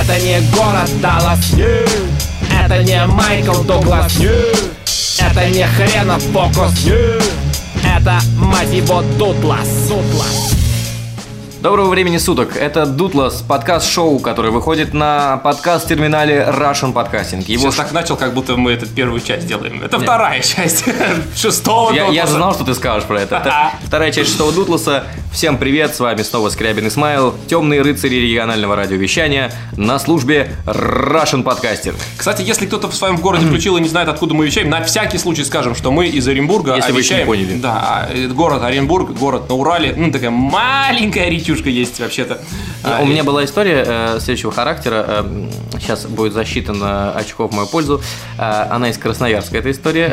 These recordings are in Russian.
Это не город Даллас, это не Майкл Дуглас, это не хренов фокус, это, мать его, Дутлас. Доброго времени суток, это Дутлас, подкаст-шоу, который выходит на подкаст-терминале Russian Podcasting. Сейчас так начал, как будто мы эту первую часть делаем. Это вторая часть шестого Дутласа. Я знал, что ты скажешь про это. Это вторая часть шестого Дутласа. Всем привет, с вами снова Скрябин Исмаил, темные рыцари регионального радиовещания на службе Russian Podcasting. Кстати, если кто-то в своем городе включил и не знает, откуда мы вещаем, на всякий случай скажем, что мы из Оренбурга. Если вы еще не поняли. Да, город Оренбург, город на Урале. Ну, такая маленькая речушка есть вообще-то. У меня была история следующего характера. Сейчас будет засчитано очков в мою пользу. Она из Красноярска, эта история.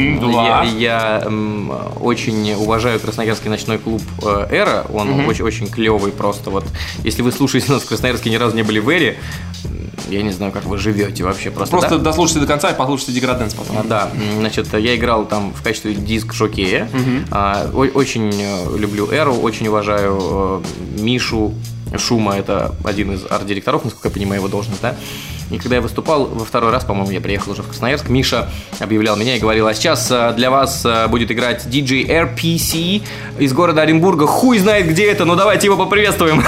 Я очень уважаю красноярский ночной клуб «Эра». Он очень клевый просто. Вот, если вы слушаете нас в Красноярске, ни разу не были в «Эре», я не знаю, как вы живете вообще. Просто дослушайте до конца и послушайте Деграденс потом. Да, значит, я играл там в качестве диск-жокея. Очень люблю «Эру», очень уважаю Мишу Шума, это один из арт-директоров, насколько я понимаю, его должность, да? И когда я выступал во второй раз, по-моему, я приехал уже в Красноярск, Миша объявлял меня и говорил: а сейчас для вас будет играть DJ RPC из города Оренбурга, хуй знает где это, но давайте его поприветствуем.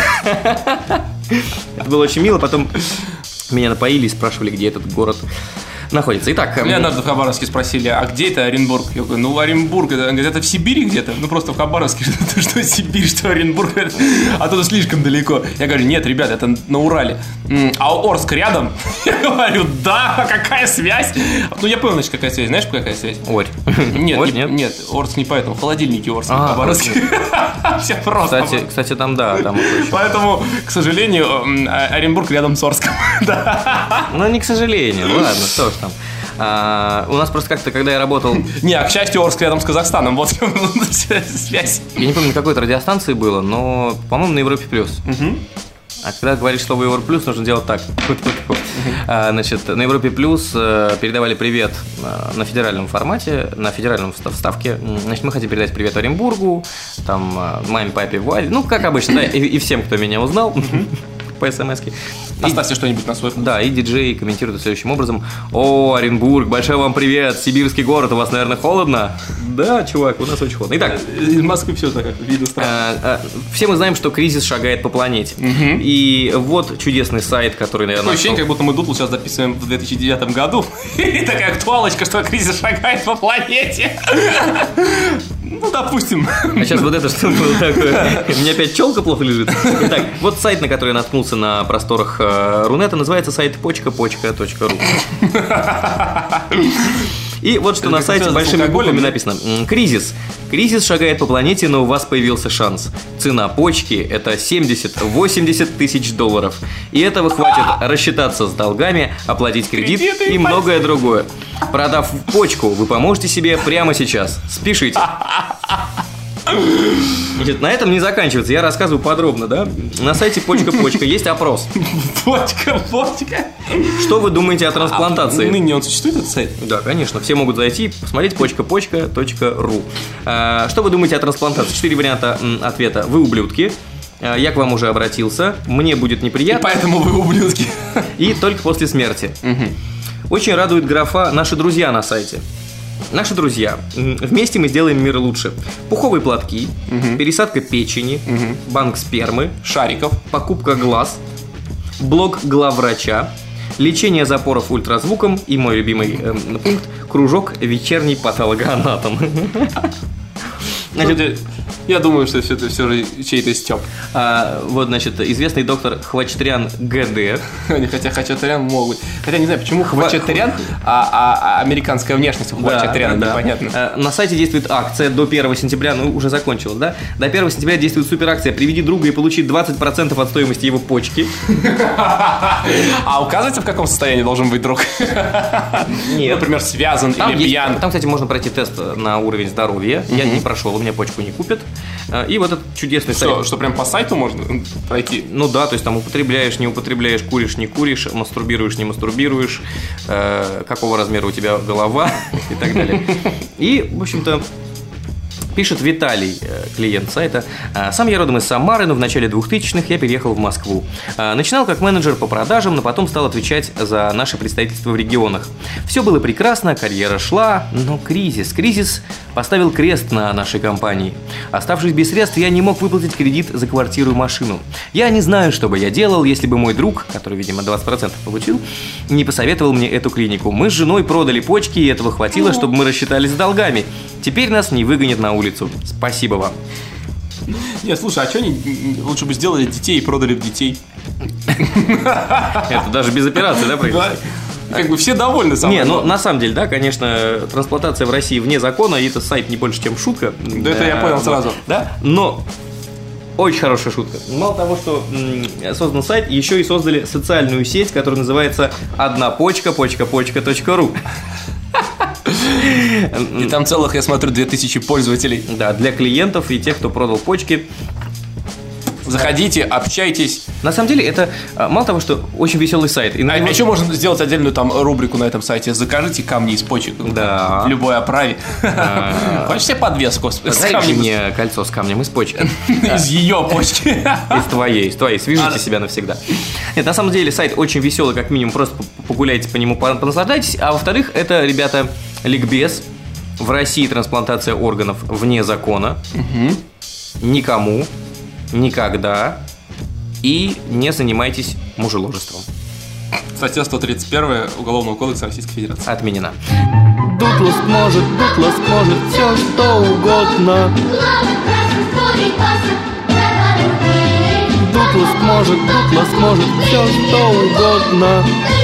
Это было очень мило, потом меня напоили и спрашивали, где этот город находится. Итак, меня однажды в Хабаровске спросили: а где это Оренбург? Я говорю: Оренбург, это в Сибири где-то? Просто в Хабаровске, что Сибирь, что Оренбург, оттуда слишком далеко. Я говорю: нет, ребят, это на Урале. А Орск рядом? Я говорю: да, какая связь? Ну, я понял, значит, какая связь. Знаешь, какая связь? Орь. Нет, Орск не поэтому. Холодильники Орск, Хабаровске. Все просто. Кстати, там, да. Поэтому, к сожалению, Оренбург рядом с Орском. Ну, не к сожалению, ладно, что ж там. У нас просто как-то, когда я работал... Не, к счастью, Орск рядом с Казахстаном. Вот связь. Я не помню, на какой-то радиостанции было, но, по-моему, на Европе Плюс. А когда говоришь слово Европа Плюс, нужно делать так. Значит, на Европе Плюс передавали привет на федеральном формате, на федеральном вставке. Значит, мы хотим передать привет Оренбургу, там, маме, папе, Вале. Ну, как обычно, да, и всем, кто меня узнал по смс-ке. Оставьте что-нибудь на свой вкус. Да, и диджей комментирует следующим образом: о, Оренбург, большой вам привет, сибирский город, у вас, наверное, холодно? Да, чувак, у нас очень холодно. Итак, из Москвы все так видно странно. Все мы знаем, что кризис шагает по планете. И вот чудесный сайт, который, наверное... Такое ощущение, как будто мы Дутлу сейчас записываем в 2009 году. И такая актуалочка, что кризис шагает по планете. Ну, допустим. А сейчас вот это что было такое? У меня опять челка плохо лежит. Итак, вот сайт, на который я наткнулся на просторах Рунета, называется сайт почка.ру. И вот что на сайте большими буквами написано: кризис. Кризис шагает по планете, но у вас появился шанс. Цена почки – это 70-80 тысяч долларов. И этого хватит рассчитаться с долгами, оплатить кредит и многое другое. Продав почку, вы поможете себе прямо сейчас. Спешите. Значит, на этом не заканчивается, я рассказываю подробно, да? На сайте Почка есть опрос. Почка. Что вы думаете о трансплантации? Ныне он существует, этот сайт? Да, конечно, все могут зайти и посмотреть почка.ру. Что вы думаете о трансплантации? 4 варианта ответа. Вы ублюдки. Я к вам уже обратился. Мне будет неприятно. И поэтому вы ублюдки. И только после смерти. Очень радует графа «Наши друзья» на сайте. Наши друзья. Вместе мы сделаем мир лучше. Пуховые платки, пересадка печени, банк спермы, шариков, покупка глаз, блог главврача, лечение запоров ультразвуком и мой любимый пункт – кружок вечерний патологоанатом. Значит, я думаю, что это все же чей-то стёб. Вот, значит, известный доктор Хвачатрян ГД. Хотя Хачатурян могут. Хотя не знаю, почему Хвачатрян, а американская внешность у Хвачатряна, непонятно. На сайте действует акция до 1 сентября, ну, уже закончилась, да? До 1 сентября действует суперакция: приведи друга и получи 20% от стоимости его почки. А указывается, в каком состоянии должен быть друг? Нет. Например, связан или пьян. Там, кстати, можно пройти тест на уровень здоровья. Я не прошел, у меня почку не купят. И вот этот чудесный сайт. Что прям по сайту можно пройти? Ну да, то есть там употребляешь, не употребляешь, куришь, не куришь, мастурбируешь, не мастурбируешь, какого размера у тебя голова и так далее. И, в общем-то, Пишет Виталий, клиент сайта. Сам я родом из Самары, но в начале 2000-х я переехал в Москву. Начинал как менеджер по продажам, но потом стал отвечать за наше представительство в регионах. Все было прекрасно, карьера шла, но кризис поставил крест на нашей компании. Оставшись без средств, я не мог выплатить кредит за квартиру и машину. Я не знаю, что бы я делал, если бы мой друг, который, видимо, 20% получил, не посоветовал мне эту клинику. Мы с женой продали почки, и этого хватило, чтобы мы рассчитались с долгами. Теперь нас не выгонят на улицу. Спасибо вам. Нет, слушай, а что они лучше бы сделали детей и продали бы детей? Это даже без операции, да, происходит? Как бы все довольны. На самом деле, да, конечно, трансплантация в России вне закона, и это сайт не больше, чем шутка. Да, это я понял сразу. Да, но очень хорошая шутка. Мало того, что создан сайт, еще и создали социальную сеть, которая называется однопочка.ру. И там целых, я смотрю, 2000 пользователей. Да, для клиентов и тех, кто продал почки. Заходите, общайтесь. На самом деле, это мало того, что очень веселый сайт. А еще можно сделать отдельную там рубрику на этом сайте. Закажите камни из почек. Да. В любой оправе. Хочешь себе подвеску с камнем? Мне кольцо с камнем из почки. Из ее почки. Из твоей. Свяжите себя навсегда. Нет, на самом деле, сайт очень веселый, как минимум. Просто погуляйте по нему, понаслаждайтесь. А во-вторых, это, ребята, ликбез. В России трансплантация органов вне закона. Никому. Никогда. И не занимайтесь мужеложеством. Статья 131 Уголовного кодекса Российской Федерации. Отменена. Дутлас может все что угодно. Дутлас может все что угодно.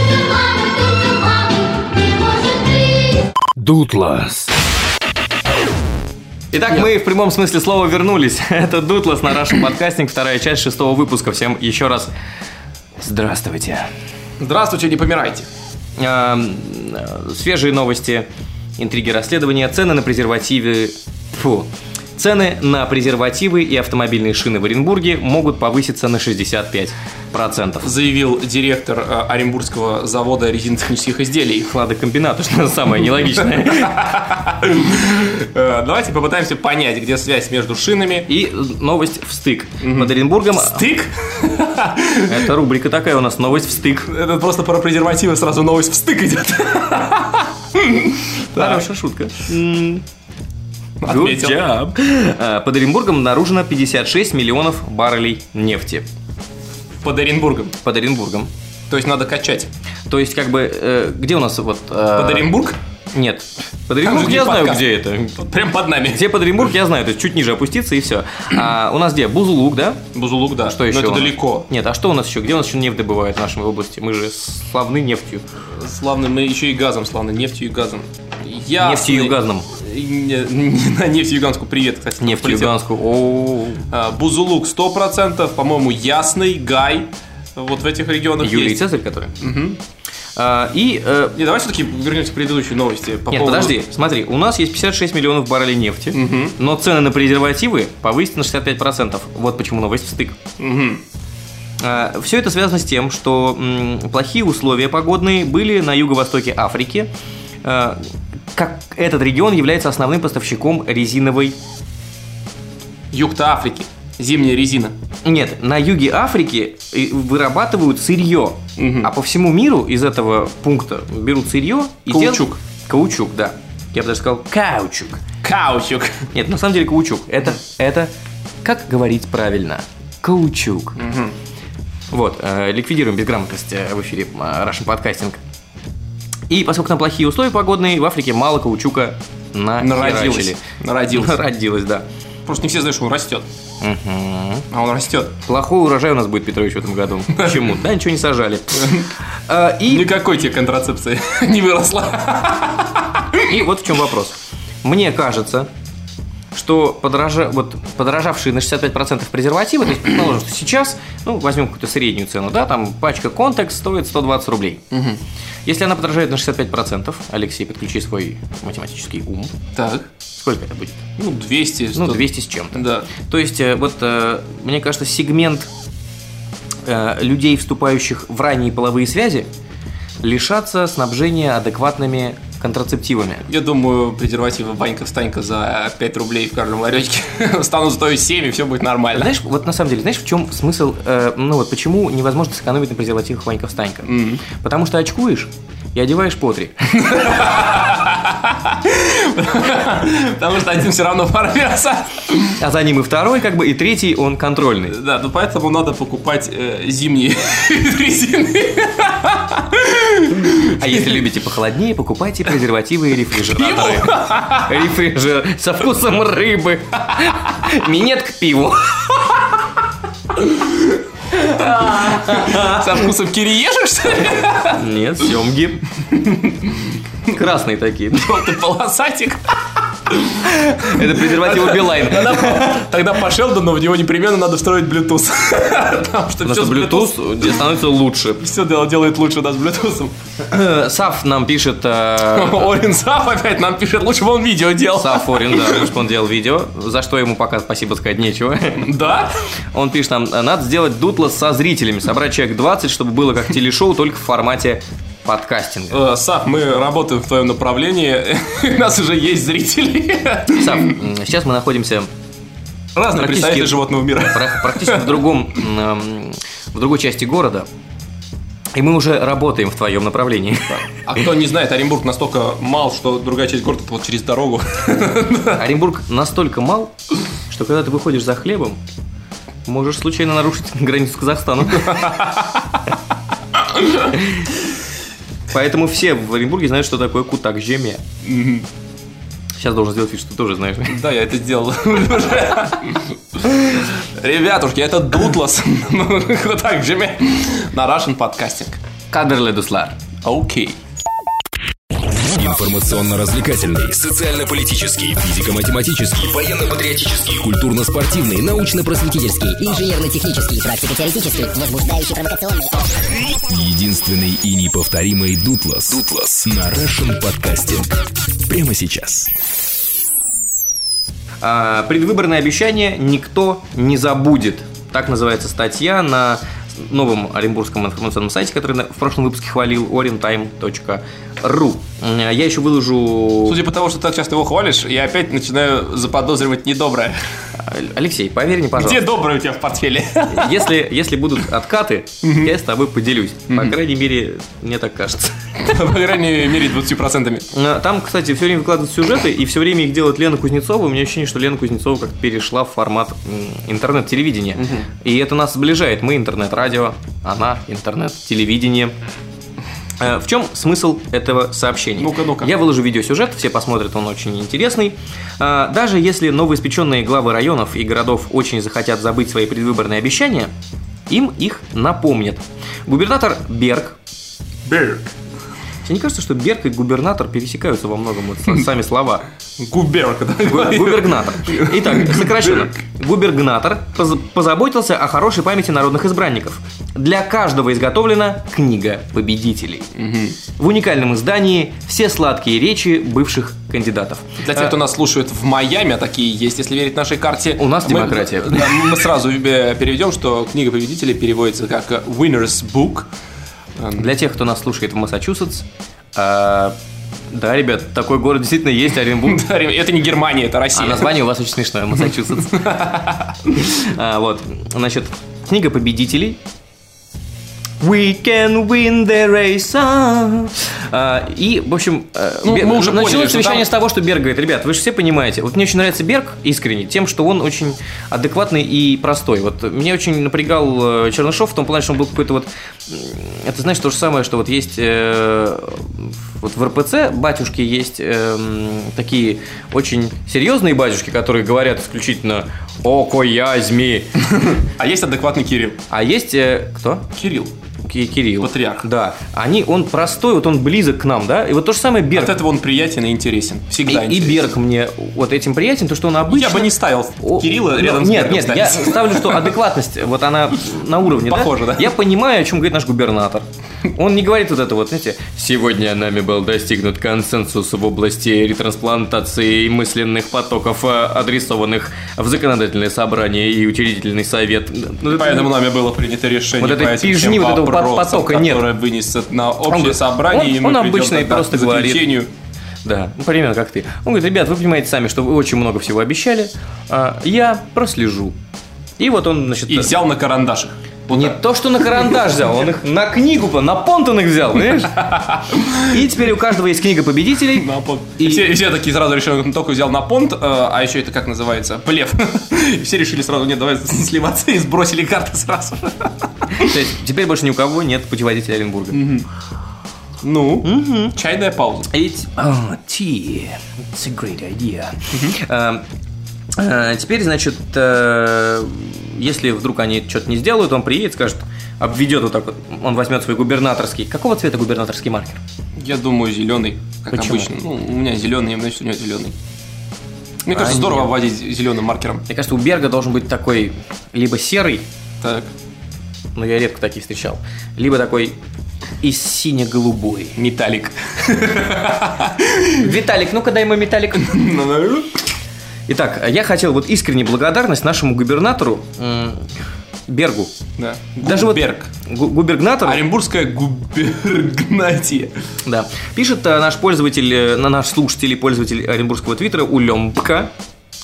Дутлас. Итак, мы в прямом смысле слова вернулись. Это Дутлас на Russian Podcasting, вторая часть 6-го выпуска. Всем еще раз здравствуйте. Здравствуйте, не помирайте. Свежие новости, интриги расследования, цены на презервативы... Цены на презервативы и автомобильные шины в Оренбурге могут повыситься на 65%. Заявил директор Оренбургского завода резинотехнических изделий. Хладокомбината, что самое нелогичное. Давайте попытаемся понять, где связь между шинами. И новость встык. Под Оренбургом... Стык? Это рубрика такая у нас, новость встык. Это просто про презервативы сразу новость встык идет. Хорошая шутка. Отметил. Good job. Под Оренбургом обнаружено 56 миллионов баррелей нефти. Под Оренбургом? Под Оренбургом. То есть надо качать. То есть как бы, где у нас вот... Под Оренбург? Нет. Под Оренбург я знаю, где это. Прям под нами. Где под Оренбург я знаю, то есть чуть ниже опуститься и все. А у нас где? Бузулук, да? Бузулук, да. Что еще? Но это далеко. Нет, а что у нас еще? Где у нас еще нефть добывают в нашей области? Мы же славны нефтью. Славны, мы еще и газом славны, нефтью и газом. Нефтью и газом. На нефть-юганскую привет, кстати. Нефть-юганскую. Бузулук 100%, по-моему, Ясный, Гай. Вот в этих регионах Юлий есть. Цезарь, который. Не, давай все-таки вернемся к предыдущей новости. Нет, подожди, смотри, у нас есть 56 миллионов баррелей нефти, но цены на презервативы повысятся на 65%. Вот почему новость встык. Все это связано с тем, что плохие условия погодные были на юго-востоке Африки. Как этот регион является основным поставщиком резиновой... Юг-то Африки. Зимняя резина. Нет, на юге Африки вырабатывают сырье, а по всему миру из этого пункта берут сырье и каучук. Каучук, да. Я бы даже сказал каучук. Каучук. Нет, на самом деле каучук. Это как говорить правильно? Каучук. Вот, ликвидируем безграмотность в эфире Russian Podcasting. И поскольку там плохие условия погодные, в Африке мало каучука народилось. Народилось, да. Просто не все знают, что он растет. А он растет. Плохой урожай у нас будет, Петрович, в этом году. Почему? Да, ничего не сажали. Никакой тебе контрацепции не выросла. И вот в чем вопрос. Мне кажется, что подорожавшие на 65% презервативы, то есть, предположим, что сейчас, возьмем какую-то среднюю цену, да, там пачка Context стоит 120 рублей. Если она подорожает на 65%, Алексей, подключи свой математический ум. Так. Сколько это будет? 200. 200 с чем-то. Да. То есть, мне кажется, сегмент людей, вступающих в ранние половые связи, лишатся снабжения адекватными контрацептивами. Я думаю, презервативы Ванька-встанька за 5 рублей в каждом ларечке станут стоить 7, и все будет нормально. Знаешь, вот на самом деле, знаешь, в чем смысл, почему невозможно сэкономить на презервативах Ванька-встанька? Потому что очкуешь и одеваешь по 3. Потому что один все равно порвется. А за ним и второй, и третий, он контрольный. Да, ну поэтому надо покупать зимние резины. А если любите похолоднее, покупайте презервативы и рефрижераторы. Со вкусом рыбы. Минет к пиву. Со вкусом кириешек, что ли? Нет, семги. Красные такие. Желтый полосатик. Это презервативы Билайн. Тогда по Шелдону в него непременно надо встроить Bluetooth. Потому что Bluetooth становится лучше. Все делает лучше, да, с Bluetooth. Саф нам пишет... Орин Саф опять нам пишет, лучше бы он видео делал. Саф Орин, да, лучше бы он делал видео. За что ему пока спасибо сказать нечего. Да? Он пишет нам, надо сделать дутлас со зрителями, собрать человек 20, чтобы было как телешоу, только в формате подкастинга. Саф, мы работаем в твоем направлении. У нас уже есть зрители. Саф, сейчас мы находимся разные представители животного мира. Практически в другой части города. И мы уже работаем в твоем направлении. А кто не знает, Оренбург настолько мал, что другая часть города вот через дорогу. Оренбург настолько мал, что когда ты выходишь за хлебом, можешь случайно нарушить границу с Казахстаном. Поэтому все в Оренбурге знают, что такое кутак-жеме. Сейчас должен сделать вид, что ты тоже знаешь. Да, я это сделал. Ребятушки, это дутлас. Кутак-жеме на Russian Podcasting. Кадрле дуслар. Окей. Информационно-развлекательный, социально-политический, физико-математический, военно-патриотический, культурно-спортивный, научно-просветительский, инженерно-технический, практико-теоретический, возбуждающий, провокационный. Единственный и неповторимый дутлас. Дутлас на Russian Podcasting. Прямо сейчас. Предвыборное обещание никто не забудет. Так называется статья на новом оренбургском информационном сайте, который в прошлом выпуске хвалил, orentime.ru. Я еще выложу... Судя по тому, что ты так часто его хвалишь, я опять начинаю заподозривать недоброе. Алексей, поверь мне, пожалуйста. Где доброе у тебя в портфеле? Если будут откаты, я с тобой поделюсь. По крайней мере, мне так кажется. По крайней мере, 20%. Там, кстати, все время выкладывают сюжеты, и все время их делает Лена Кузнецова. У меня ощущение, что Лена Кузнецова как-то перешла в формат интернет-телевидения. И это нас сближает. Мы интернет-радио, она интернет-телевидение. В чем смысл этого сообщения? Ну-ка. Я выложу видеосюжет, все посмотрят, он очень интересный. Даже если новоиспеченные главы районов и городов очень захотят забыть свои предвыборные обещания, им их напомнят. Губернатор Берг. Тебе не кажется, что Берг и губернатор пересекаются во многом, вот сами слова? Губернатор. Итак, сокращенно. Губернатор позаботился о хорошей памяти народных избранников. Для каждого изготовлена книга победителей. В уникальном издании все сладкие речи бывших кандидатов. Для тех, кто нас слушает в Майами, а такие есть, если верить нашей карте. У нас демократия. Мы сразу переведем, что книга победителей переводится как Winner's Book. Для тех, кто нас слушает в Массачусетс, да, ребят, такой город действительно есть, Оренбург. Это не Германия, это Россия. А название у вас очень смешное, Массачусетс. Вот, значит, книга победителей. We can win the race. И, в общем, началось совещание с того, что Берг говорит: ребят, вы же все понимаете, вот мне очень нравится Берг искренне тем, что он очень адекватный и простой. Вот меня очень напрягал Чернышов в том плане, что он был какой-то вот, это знаешь, то же самое, что вот есть вот в РПЦ батюшки есть такие очень серьезные батюшки, которые говорят исключительно «О коязьми». А есть адекватный Кирилл. А есть кто? Кирилл. Кирилл. Патриарх. Да. Он простой, вот он близок к нам, да? И вот то же самое Берг. От этого он приятен и интересен. Всегда интересен. И Берг мне вот этим приятен, то, что он обычно... Я бы не ставил Кирилла рядом с Бергом. Нет, я ставлю, что адекватность, вот она на уровне, похоже, да? Я понимаю, о чем говорит наш губернатор. Он не говорит вот это вот, знаете, сегодня нами был достигнут консенсус в области ретрансплантации мысленных потоков, адресованных в законодательное собрание и учредительный совет. Поэтому нами было принято решение вот этой пижни, вот этого потока нет. Которое вынесет на общее собрание, и мы он обычно придем просто говорит. Да, ну, примерно как ты. Он говорит: ребят, вы понимаете сами, что вы очень много всего обещали, я прослежу. И вот он, значит... И взял на карандашах. Вот не так. то, что на карандаш взял, он их на книгу, на понт он их взял, понимаешь? И теперь у каждого есть книга победителей. На понт. И все такие сразу решили, он только взял на понт, а еще это как называется? Плев. И все решили сразу, нет, давай сливаться, и сбросили карты сразу. То есть теперь больше ни у кого нет путеводителя Оренбурга. Ну, чайная пауза. Tea. It's a great idea. Теперь, значит, если вдруг они что-то не сделают, он приедет, скажет, обведет вот так вот, он возьмет свой губернаторский. Какого цвета губернаторский маркер? Я думаю, зеленый, как Почему? обычно. Ну, у меня зеленый, значит, у него зеленый. Мне кажется, здорово обводить зеленым маркером. Мне кажется, у Берга должен быть такой либо серый, Так, но я редко такие встречал, либо такой и сине-голубой. металлик. Виталик, ну-ка дай ему металлик. Итак, я хотел вот искренне благодарность нашему губернатору Бергу. Да. Даже вот Губерг. губернатору. Оренбургская губернатия. Да. Пишет наш пользователь, наш слушатель и пользователь оренбургского твиттера Улемпка.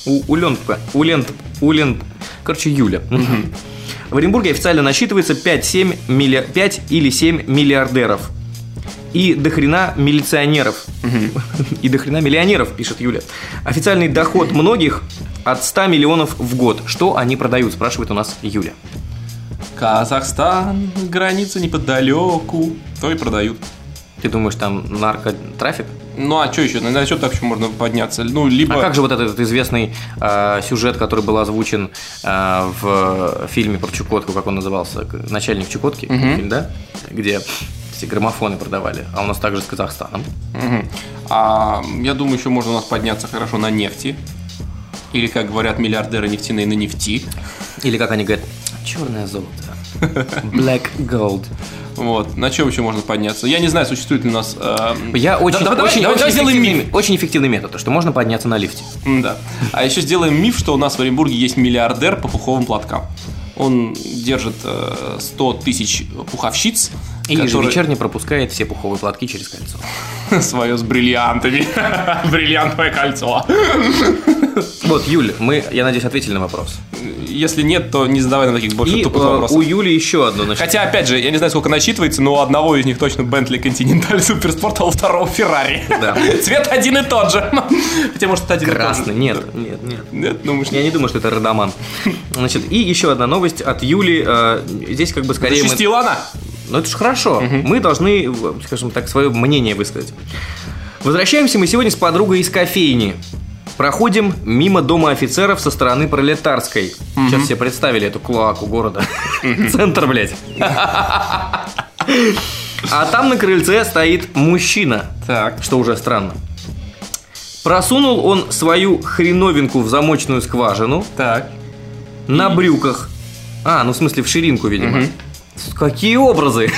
Короче, Юля. В Оренбурге официально насчитывается 5 или 7 миллиардеров. И дохрена милиционеров. И дохрена миллионеров, пишет Юля. Официальный доход многих от 100 миллионов в год. Что они продают, спрашивает у нас Юля. Казахстан, граница неподалеку. То и продают. Ты думаешь, там наркотрафик? Ну, а что еще? На что так еще можно подняться? Ну, либо... А как же вот этот известный сюжет, который был озвучен в фильме про Чукотку, как он назывался? «Начальник Чукотки», фильм, да? Где эти граммофоны продавали. А у нас также с Казахстаном. А я думаю, еще можно у нас подняться хорошо на нефти. Или, как говорят миллиардеры нефтяные, на нефти. Или как они говорят, черное золото. Black gold. Вот. На чем еще можно подняться? Я не знаю, существует ли у нас... Я давай сделаем миф. Очень эффективный метод, что можно подняться на лифте. Да. А еще сделаем миф, что у нас в Оренбурге есть миллиардер по пуховым платкам. Он держит 100 тысяч пуховщиц. И ежевечерне пропускает все пуховые платки через кольцо. Свое с бриллиантами. Бриллиантовое кольцо. Вот, Юль, мы, я надеюсь, ответили на вопрос. Если нет, то не задавай нам таких больше тупых вопросов. У Юли еще одно. Хотя, опять же, я не знаю, сколько насчитывается, но у одного из них точно Bentley Continental Суперспорт, а у второго Ferrari. Да. Цвет один и тот же. Хотя, может, это один красный. и тот же. Нет. Нет, думаешь, я не думаю, что это родоман. Значит, и еще одна новость от Юли. Здесь как бы скорее... Защитила она? Ну, это же хорошо. Мы должны, скажем так, свое мнение высказать. Возвращаемся мы сегодня с подругой из кофейни. Проходим мимо дома офицеров со стороны Пролетарской. Сейчас все представили эту клоаку города. Центр, блядь. А там на крыльце стоит мужчина. Так. Что уже странно. Просунул он свою хреновинку в замочную скважину. Так. На брюках. Ну в смысле в ширинку, видимо. Какие образы.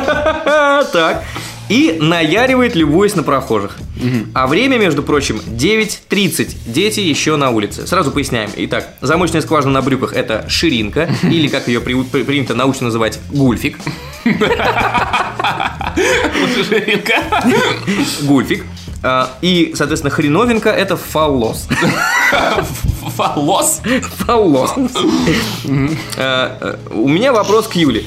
Так. И наяривает, любуясь на прохожих. А время, между прочим, 9:30. Дети еще на улице. Сразу поясняем. Итак, замочная скважина на брюках – это ширинка. Или, как ее принято научно называть, гульфик. Ширинка. Гульфик. И, соответственно, хреновинка – это фаллос. Фаллос. Фаллос. У меня вопрос к Юле.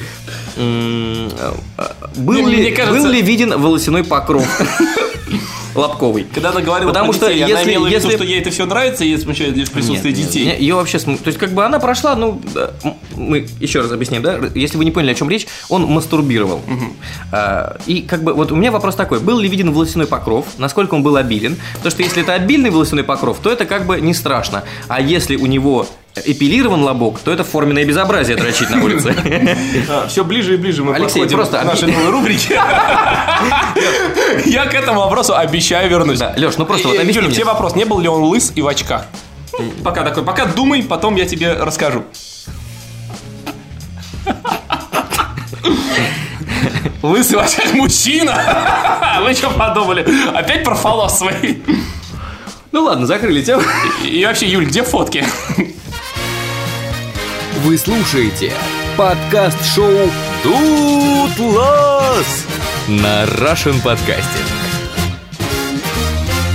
Был ли виден волосяной покров лобковый? Когда она говорила Потому про детей, что она имела в виду, если... что ей это все нравится, и смущает лишь присутствие детей. Ее вообще... То есть, как бы она прошла, мы еще раз объясним, да? Если вы не поняли, о чем речь, он мастурбировал. И как бы вот у меня вопрос такой. Был ли виден волосяной покров? Насколько он был обилен? Потому что если это обильный волосяной покров, то это как бы не страшно. А если у него эпилирован лобок, то это форменное безобразие дрочить на улице. Все ближе и ближе мы Алексей, подходим просто к нашей новой рубрике. Я к этому вопросу обещаю вернусь. Да, Леш, ну просто вот объясни Юля, мне. тебе вопрос, не был ли он лыс и в очках? Пока думай, потом я тебе расскажу. Лысый в очках мужчина. Вы что подумали? Опять про фаллос свои? Ну ладно, закрыли тему. И вообще, Юль, где фотки? Вы слушаете подкаст-шоу «Дутлас» на Russian Podcasting.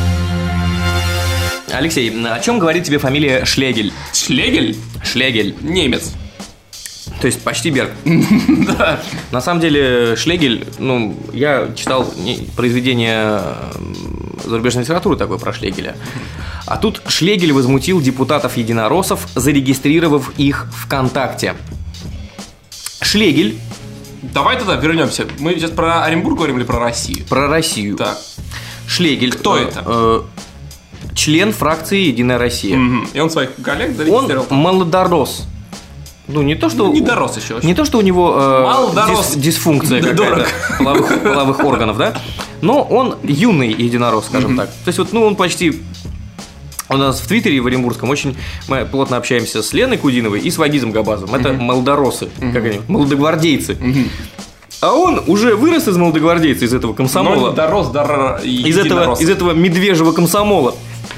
Алексей, о чем говорит тебе фамилия Шлегель? Шлегель? Шлегель. Немец. То есть почти Берг. Да. На самом деле Шлегель, я читал произведение зарубежной литературы такое про Шлегеля. А тут Шлегель возмутил депутатов-единороссов, зарегистрировав их ВКонтакте. Шлегель. Давай тогда вернемся. Мы сейчас про Оренбург говорим или про Россию? Про Россию. Так. Шлегель. Кто это? Член фракции «Единая Россия». И он своих коллег Он зарегистрировал? молодорос. Не то, что... Не дорос еще. Не то, что у него дисфункция Да, какая-то половых органов, да? Но он юный единорос, скажем так. То есть он почти... У нас в Твиттере в Оренбургском мы плотно общаемся с Леной Кудиновой и с Вагизом Габазом. Это молодоросы, как они, молодогвардейцы. А он уже вырос из молодогвардейца, из этого комсомола. Дорос из этого медвежьего комсомола.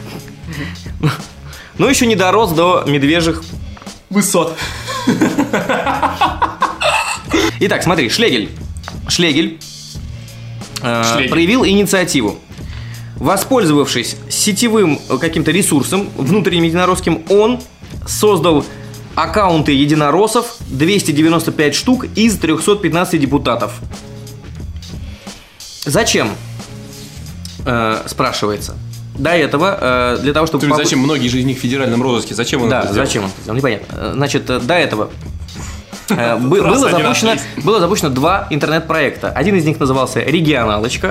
Но еще не дорос до медвежьих высот. Итак, смотри, Шлегель проявил инициативу. Воспользовавшись сетевым каким-то ресурсом внутренним единоросским, он создал аккаунты единороссов 295 штук из 315 депутатов. Зачем? Спрашивается. До этого, для того, чтобы... Зачем? Многие же из них в федеральном розыске. Зачем он это сделал? Да, зачем он это сделал? Непонятно. Значит, до этого было запущено 2 интернет-проекта. Один из них назывался «Регионалочка»,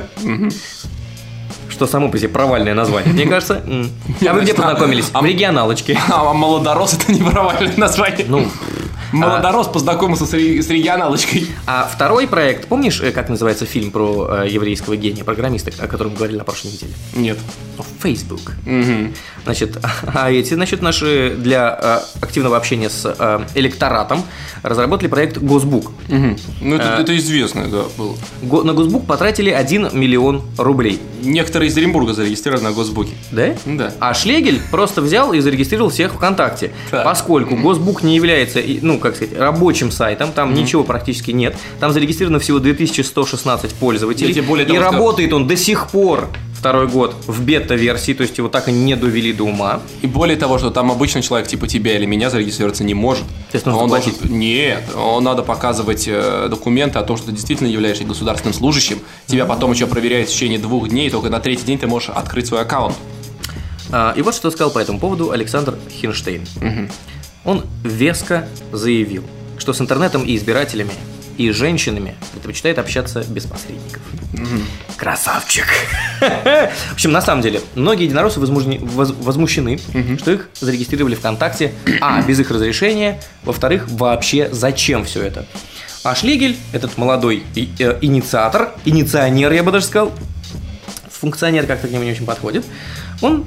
что само по себе провальное название, мне кажется. А вы где познакомились? В «Регионалочке». А «Молодорос» — это не провальное название. «Молодорос» познакомился с «Регионалочкой». А второй проект, помнишь, как называется фильм про еврейского гения, программиста, о котором мы говорили на прошлой неделе? Нет. Facebook. Значит, наши для активного общения с электоратом разработали проект Госбук. Это известно, да, было. На Госбук потратили 1 миллион рублей. Некоторые из Оренбурга зарегистрированы на Госбуке. Да? Да. А Шлегель просто взял и зарегистрировал всех ВКонтакте. Так. Поскольку Госбук не является, рабочим сайтом, там ничего практически нет. Там зарегистрировано всего 2116 пользователей. И работает он до сих пор, 2-й год, в бета-версии, то есть его так и не довели до ума. И более того, что там обычный человек типа тебя или меня зарегистрироваться не может. То есть нужно платить? Нет, он надо показывать документы о том, что ты действительно являешься государственным служащим. Тебя потом еще проверяют в течение 2 дней, и только на 3-й день ты можешь открыть свой аккаунт. И вот что сказал по этому поводу Александр Хинштейн. Он веско заявил, что с интернетом и избирателями, и женщинами предпочитает общаться без посредников. Красавчик! В общем, на самом деле, многие единороссы возмущены, что их зарегистрировали ВКонтакте, без их разрешения, во-вторых, вообще зачем все это? А Шлегель, этот молодой иниционер, я бы даже сказал, функционер как-то к нему не очень подходит, он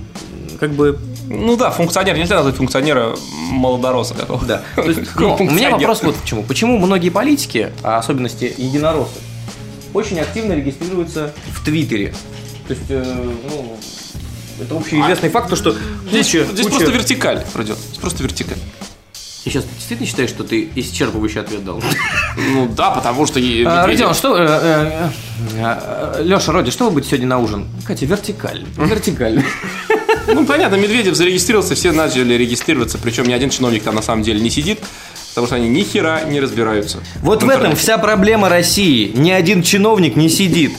функционер, нельзя назвать функционера молодороса какого-то. Да. У меня вопрос вот почему. Почему многие политики, а особенности единороссы, очень активно регистрируются в Твиттере? То есть, это общеизвестный факт, что здесь просто вертикаль пройдет. Просто вертикаль. Ты сейчас действительно считаешь, что ты исчерпывающий ответ дал? Да, потому что... Родион, Леша, Роди, что вы будете сегодня на ужин? Катя, вертикаль. Вертикаль. Понятно, Медведев зарегистрировался, все начали регистрироваться, причем ни один чиновник там на самом деле не сидит, потому что они ни хера не разбираются. Вот в этом вся проблема России. Ни один чиновник не сидит.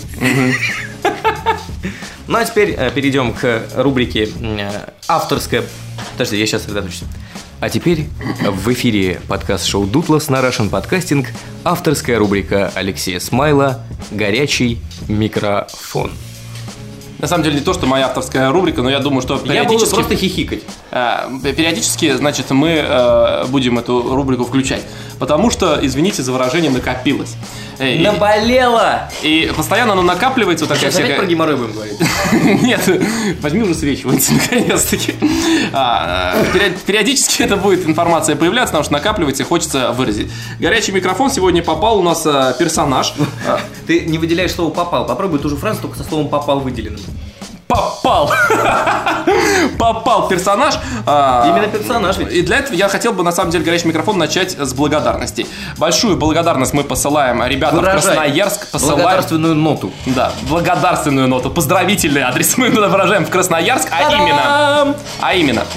Ну а теперь перейдем к рубрике авторская. Подожди, я сейчас сосредоточусь. А теперь в эфире подкаст-шоу «Дутлас» на Russian Podcasting, авторская рубрика Алексея Смайла «Горячий микрофон». На самом деле не то, что моя авторская рубрика, но я думаю, что периодически... Я буду просто хихикать. Периодически, значит, мы будем эту рубрику включать. Потому что, извините за выражение, накопилось. Наболело! И постоянно оно накапливается. Вот сейчас опять про геморрой будем говорить? Нет, возьми уже свечиваться, наконец-таки. Периодически это будет информация появляться, потому что накапливается и хочется выразить. Горячий микрофон сегодня попал у нас персонаж. Ты не выделяешь слово «попал». Попробуй ту же фразу, только со словом «попал» выделенным. попал. Попал персонаж. Именно персонаж ведь. И для этого я хотел бы, на самом деле, горячий микрофон начать с благодарностей. Большую благодарность мы посылаем ребятам в Красноярск. Благодарственную ноту. Да, благодарственную ноту. Поздравительный адрес мы выражаем в Красноярск. А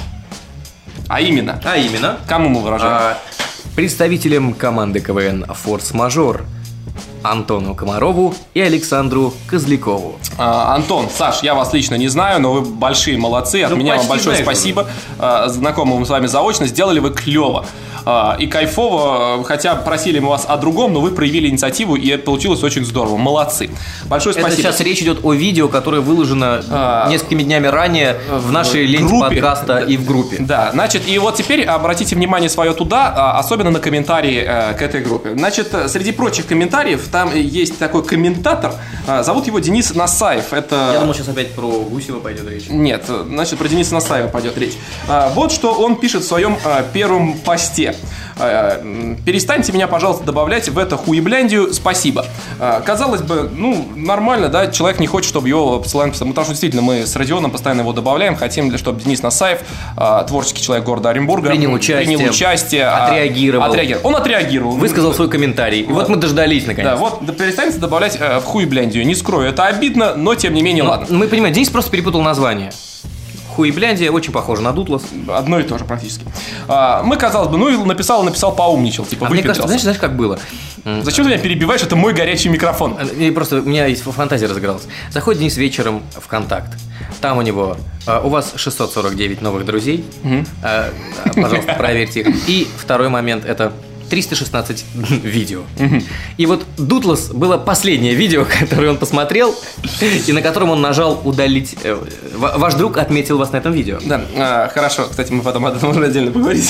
именно. Кому мы выражаем? Представителям команды КВН «Форс-мажор» Антону Комарову и Александру Козлякову. Антон, Саш, я вас лично не знаю, но вы большие молодцы. От меня вам большое спасибо. Знакомы мы с вами заочно. Сделали вы клево и кайфово. Хотя просили мы вас о другом, но вы проявили инициативу, и это получилось очень здорово. Молодцы. Большое спасибо. Это сейчас речь идет о видео, которое выложено несколькими днями ранее в нашей ленте подкаста и в группе. Да, значит, и вот теперь обратите внимание свое туда, особенно на комментарии к этой группе. Значит, среди прочих комментариев там есть такой комментатор, зовут его Денис Насаев. Это... Я думал, сейчас опять про Гусева пойдет речь. Нет, значит, про Дениса Насаева пойдет речь. Вот что он пишет в своем первом посте. Перестаньте меня, пожалуйста, добавлять в это хуебляндию, спасибо. Казалось бы, ну, нормально, да, человек не хочет, чтобы его посылали, потому что действительно мы с Родионом постоянно его добавляем, хотим, чтобы Денис Насаев, творческий человек города Оренбурга, принял участие, отреагировал. Он отреагировал. Высказал свой комментарий. И вот мы дождались, наконец. Да, вот, перестаньте добавлять в хуебляндию, не скрою, это обидно, но тем не менее, ладно. Мы понимаем, Денис просто перепутал название. Хуебляндия очень похоже на Дутлас. Одно и то же практически. Мы, казалось бы, ну и написал, поумничал, типа мне кажется, знаешь, как было? Зачем ты меня перебиваешь? Это мой горячий микрофон. И просто у меня есть фантазия разыгралась. Заходит Денис вечером в «Контакт». Там у него у вас 649 новых друзей. Пожалуйста, проверьте их. И второй момент – это 316 видео. И вот Дутлас было последнее видео, которое он посмотрел, и на котором он нажал удалить. Ваш друг отметил вас на этом видео. Да, хорошо. Кстати, мы потом об этом можем отдельно поговорить.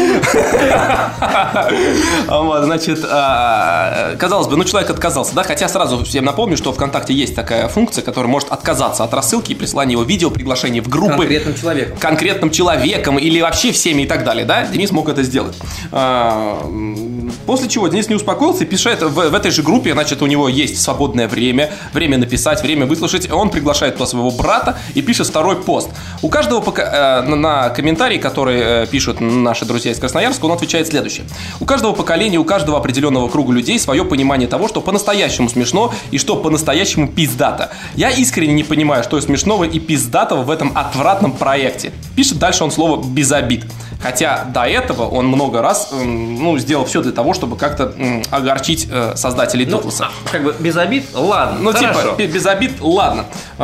Значит, казалось бы, человек отказался, да, хотя сразу всем напомню, что ВКонтакте есть такая функция, которая может отказаться от рассылки и присылания его видео, приглашения в группы. Конкретным человеком или вообще всеми и так далее, да. Денис мог это сделать. После чего Денис не успокоился и пишет в этой же группе, значит, у него есть свободное время написать, время выслушать. Он приглашает туда своего брата и пишет второй пост. У каждого на комментарии, которые пишут наши друзья из Красноярска, он отвечает следующее. У каждого поколения, у каждого определенного круга людей свое понимание того, что по-настоящему смешно и что по-настоящему пиздато. Я искренне не понимаю, что смешного и пиздатого в этом отвратном проекте. Пишет дальше он слово «без обид». Хотя до этого он много раз сделал все для того, чтобы как-то огорчить создателей Дутласа. Как бы без обид, ладно. Типа, без обид, ладно.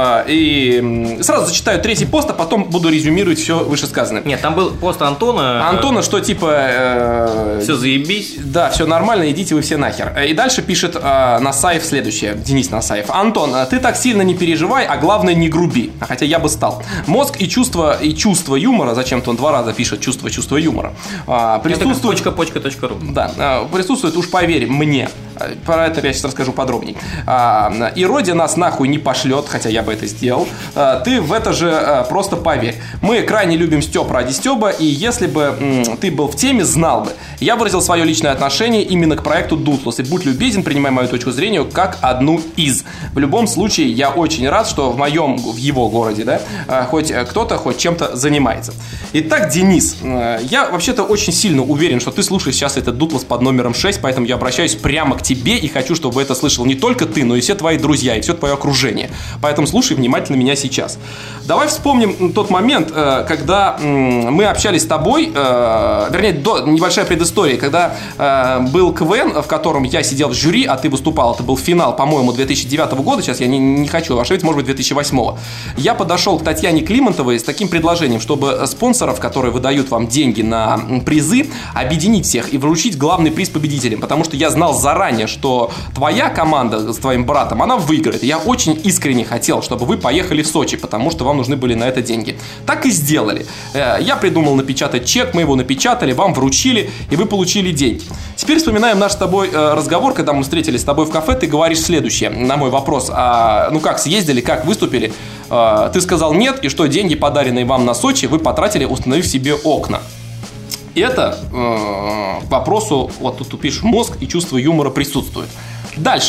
И сразу зачитаю третий пост, а потом буду резюмировать все вышесказанное. Нет, там был пост Антона. Антона, что типа... все заебись. Да, все нормально, идите вы все нахер. И дальше пишет Насаев следующее. Денис Насаев. Антон, ты так сильно не переживай, а главное не груби. Хотя я бы стал. Мозг и чувство юмора, зачем-то он 2 раза пишет чувство юмора. Присутствует... .почка.ру. Да, присутствует, уж поверь мне. Про это я сейчас расскажу подробней. Иродия нас нахуй не пошлет, хотя я бы это сделал. Ты в это же просто поверь. Мы крайне любим Стёб ради Стёба, и если бы ты был в теме, знал бы. Я выразил свое личное отношение именно к проекту Дутлас. И будь любезен, принимай мою точку зрения как одну из. В любом случае, я очень рад, что в его городе, да, хоть кто-то хоть чем-то занимается. Итак, Денис, я вообще-то очень сильно уверен, что ты слушаешь сейчас этот Дутлас под номером 6, поэтому я обращаюсь прямо к тебе и хочу, чтобы это слышал не только ты, но и все твои друзья, и все твое окружение. Поэтому слушай внимательно меня сейчас. Давай вспомним тот момент, когда мы общались с тобой, вернее, небольшая предыстория, когда был КВН, в котором я сидел в жюри, а ты выступал, это был финал, по-моему, 2009 года, сейчас я не хочу ошибиться, может быть, 2008. Я подошел к Татьяне Климонтовой с таким предложением, чтобы спонсоров, которые выдают вам деньги на призы, объединить всех и вручить главный приз победителям, потому что я знал заранее, что твоя команда с твоим братом, она выиграет. Я очень искренне хотел, чтобы вы поехали в Сочи, потому что вам нужны были на это деньги. Так и сделали. Я придумал напечатать чек, мы его напечатали, вам вручили, и вы получили деньги. Теперь вспоминаем наш с тобой разговор, когда мы встретились с тобой в кафе, ты говоришь следующее, на мой вопрос, как съездили, как выступили? Ты сказал нет, и что деньги, подаренные вам на Сочи, вы потратили, установив себе окна. Это к вопросу, вот тут пишешь, мозг и чувство юмора присутствует. Дальше.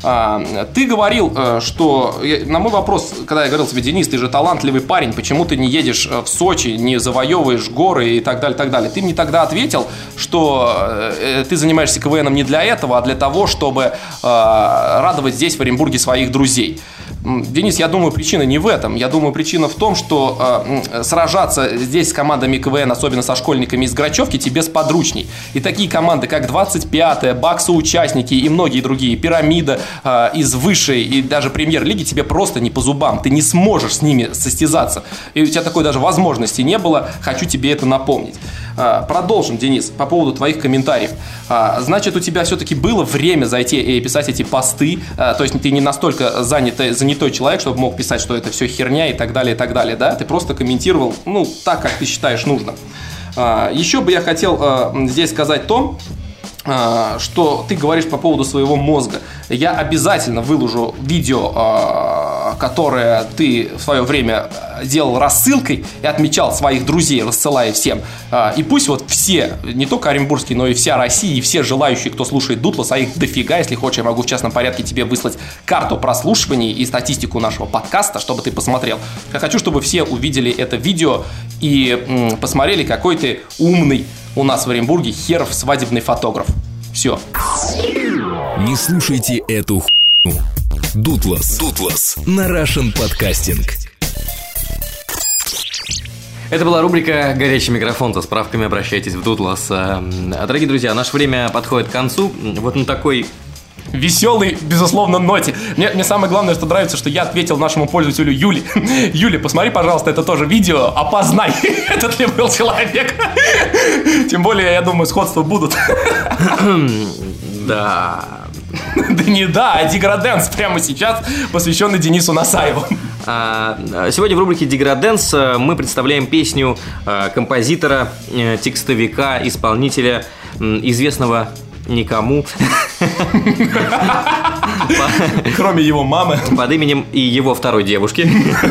Ты говорил, что на мой вопрос, когда я говорил тебе: Денис, ты же талантливый парень, почему ты не едешь в Сочи, не завоевываешь горы и так далее, так далее. Ты мне тогда ответил, что ты занимаешься КВНом не для этого, а для того, чтобы радовать здесь, в Оренбурге, своих друзей. Денис, я думаю, причина не в этом. Я думаю, причина в том, что сражаться здесь с командами КВН, особенно со школьниками из Грачевки, тебе сподручней. И такие команды, как 25-я, Бакса-участники и многие другие, Пирамида из высшей и даже премьер-лиги, тебе просто не по зубам. Ты не сможешь с ними состязаться. И у тебя такой даже возможности не было. Хочу тебе это напомнить. Продолжим, Денис, по поводу твоих комментариев. Значит, у тебя все-таки было время зайти и писать эти посты. То есть ты не настолько занятой человек, чтобы мог писать, что это все херня и так далее, да? Ты просто комментировал, так, как ты считаешь нужным. Еще бы я хотел здесь сказать то, что ты говоришь по поводу своего мозга. Я обязательно выложу видео, которое ты в свое время делал рассылкой и отмечал своих друзей, рассылая всем. И пусть вот все, не только оренбургские, но и вся Россия, и все желающие, кто слушает Дутлас, а их дофига, если хочешь, я могу в частном порядке тебе выслать карту прослушиваний и статистику нашего подкаста, чтобы ты посмотрел. Я хочу, чтобы все увидели это видео и посмотрели, какой ты умный у нас в Оренбурге херов свадебный фотограф. Все. Не слушайте эту хуйню. Дутлас на Russian Podcasting. Это была рубрика «Горячий микрофон». Со справками обращайтесь в Дутлас. Дорогие друзья, наше время подходит к концу. Вот на такой веселой, безусловно, ноте. Мне самое главное, что нравится, что я ответил нашему пользователю Юле. Юля, посмотри, пожалуйста, это тоже видео, опознай, этот ли был человек. Тем более, я думаю, сходства будут. Да. Да не да, а Деграденс прямо сейчас, посвященный Денису Насаеву. Сегодня в рубрике «Деграденс» мы представляем песню композитора, текстовика, исполнителя, известного никому. Кроме его мамы. Под именем и его второй девушки.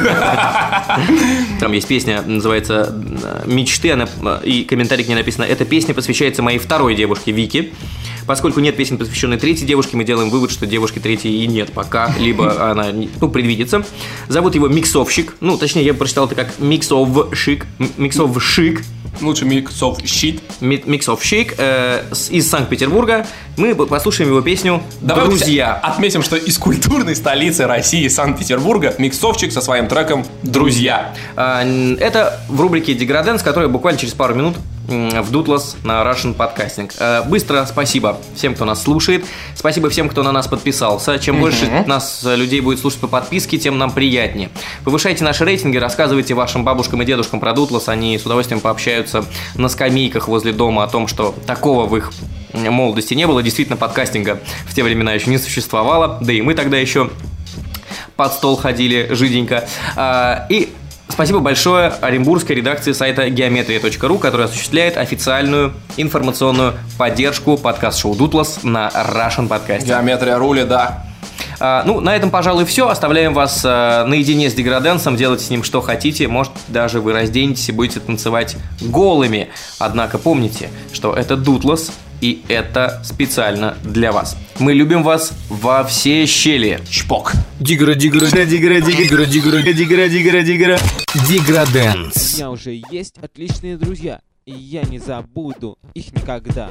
Там есть песня, называется «Мечты», и комментарий к ней написано: «Эта песня посвящается моей второй девушке Вике». Поскольку нет песен, посвященной третьей девушке, мы делаем вывод, что девушки третьей и нет пока, либо она, предвидится. Зовут его Миксовщик. Точнее, я бы прочитал это как Миксовщик. Лучше Миксовщик. Миксовщик из Санкт-Петербурга. Мы послушаем его песню «Друзья». Отметим, что из культурной столицы России, Санкт-Петербурга, Миксовщик со своим треком «Друзья». Это в рубрике «Деграденс», которая буквально через пару минут в Дутлас на Russian Podcasting. Быстро спасибо всем, кто нас слушает. Спасибо всем, кто на нас подписался. Чем больше нас людей будет слушать по подписке, тем нам приятнее. Повышайте наши рейтинги, рассказывайте вашим бабушкам и дедушкам про Дутлас. Они с удовольствием пообщаются на скамейках возле дома о том, что такого в их молодости не было. Действительно, подкастинга в те времена еще не существовало. Да и мы тогда еще под стол ходили жиденько. И спасибо большое оренбургской редакции сайта geometria.ru, которая осуществляет официальную информационную поддержку подкаст-шоу Дутлас на Russian Podcasting. Геометрия рули, да. На этом, пожалуй, все. Оставляем вас наедине с Деграденсом. Делайте с ним что хотите. Может, даже вы разденетесь и будете танцевать голыми. Однако помните, что это Дутлас, и это специально для вас. Мы любим вас во все щели. Чпок. Деграденс. У меня уже есть отличные друзья, и я не забуду их никогда.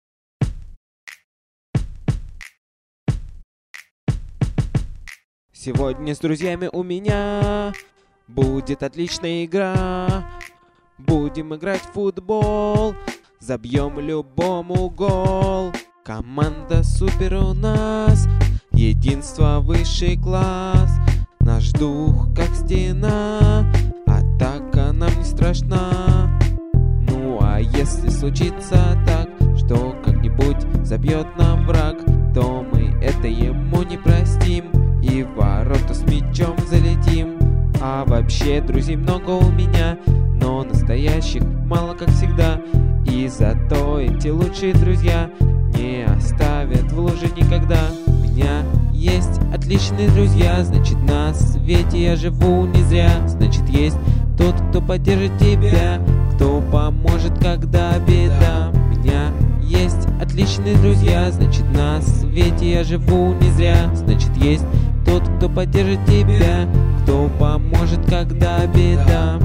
Сегодня с друзьями у меня будет отличная игра. Будем играть в футбол, забьем любому гол. Команда супер у нас, единство высший класс. Наш дух как стена, атака нам не страшна. Ну а если случится так, что как-нибудь забьет нам враг, то мы это ему не простим и в ворота с мячом залетим. А вообще друзей много у меня, но настоящих мало, как всегда. И зато эти лучшие друзья не оставят в луже никогда. У меня есть отличные друзья, значит на свете я живу не зря. Значит есть тот, кто поддержит тебя, кто поможет, когда беда. У меня есть отличные друзья, значит на свете я живу не зря. Значит есть тот, кто поддержит тебя, кто поможет, когда беда.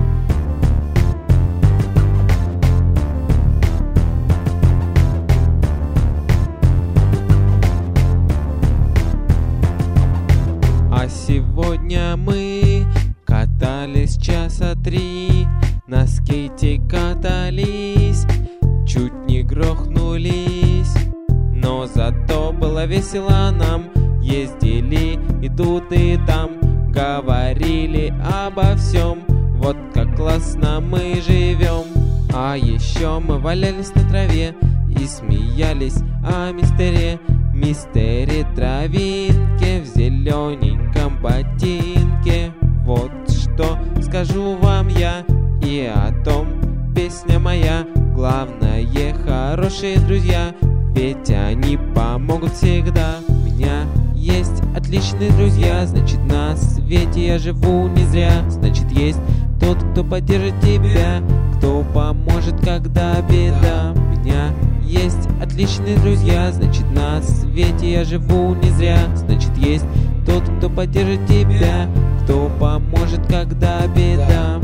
А сегодня мы катались часа 3, на скейте катались, чуть не грохнулись, но зато было весело нам. Ездили и тут и там, говорили обо всем, вот как классно мы живем. А еще мы валялись на траве и смеялись о мистере травинке в зелененьком ботинке. Вот что скажу вам я, и о том песня моя. Главное, хорошие друзья, ведь они помогут всегда. У меня есть отличные друзья, значит на свете я живу не зря. Значит есть тот, кто поддержит тебя, кто поможет, когда беда. У меня есть отличные друзья, значит на свете я живу не зря. Значит есть тот, кто поддержит тебя, кто поможет, когда беда.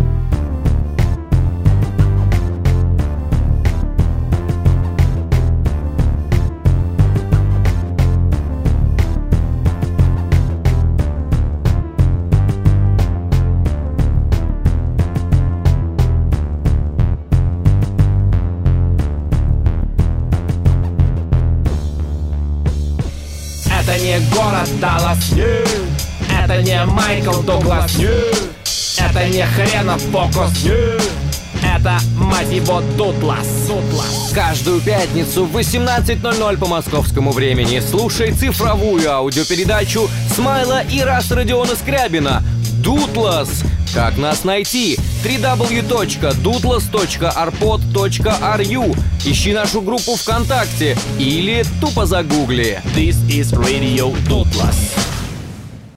Это не город Даллас, это не Майкл Дуглас, это не хренов фокус, это, мать его, Дутлас. Каждую пятницу в 18:00 по московскому времени слушай цифровую аудиопередачу Смайла и Родиона Скрябина «Дутлас». Как нас найти? www.dutlas.arpod.ru. Ищи нашу группу ВКонтакте или тупо загугли. This is Radio Dutlas.